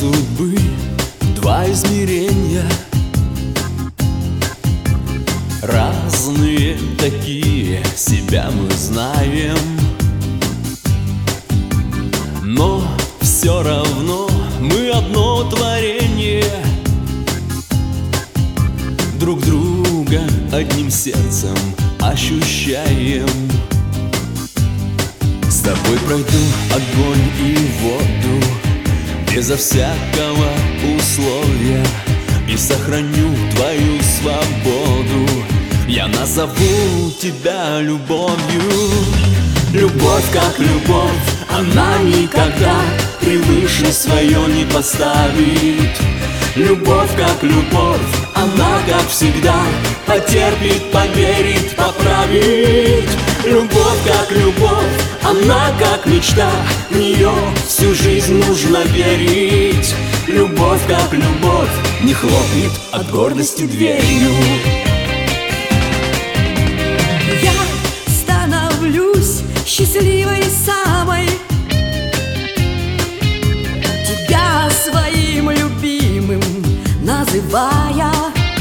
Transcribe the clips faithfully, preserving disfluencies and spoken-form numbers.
судьбы два измерения, разные такие, себя мы знаем, но все равно мы одно творение, друг друга одним сердцем ощущаем. С тобой пройду огонь и воду безо всякого условия и сохраню твою свободу. Я назову тебя любовью. Любовь как любовь, она никогда превыше свое не поставит. Любовь как любовь, она как всегда потерпит, поверит, поправит. Любовь как любовь, она как мечта, в нее всю жизнь нужно верить. Любовь как любовь, не хлопнет от гордости дверью. Я становлюсь счастливой самой, тебя своим любимым называя.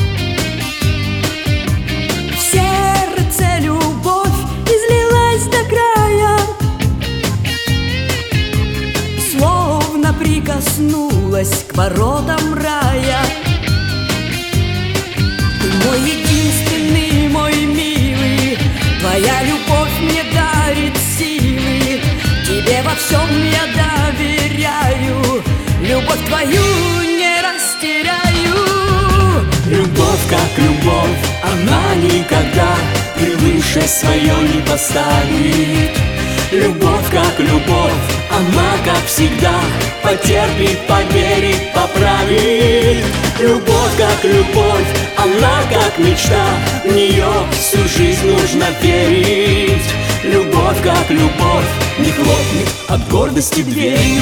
В сердце любовь излилась до края, словно прикоснулась к воротам рая. Ты мой единственный, мой милый, твоя любовь мне дарит силы. Тебе во всем я доверяю, любовь твою не растеряю. Любовь как любовь, она никогда превыше свое не поставит. Любовь как любовь, она как всегда потерпит, поверит, поправит. Любовь как любовь, она как мечта, в нее всю жизнь нужно верить. Любовь как любовь, не хлопнет от гордости дверью.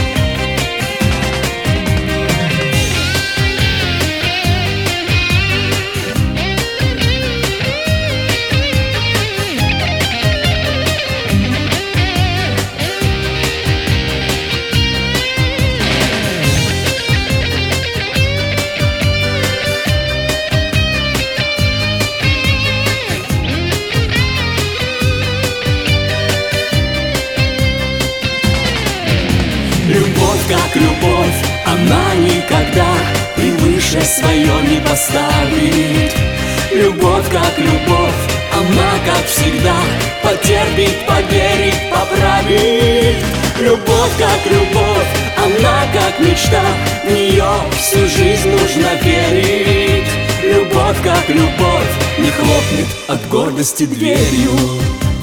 Любовь как любовь, она никогда превыше свое не поставит. Любовь как любовь, она как всегда потерпит, поверит, поправит. Любовь как любовь, она как мечта, в нее всю жизнь нужно верить. Любовь как любовь, не хлопнет от гордости дверью.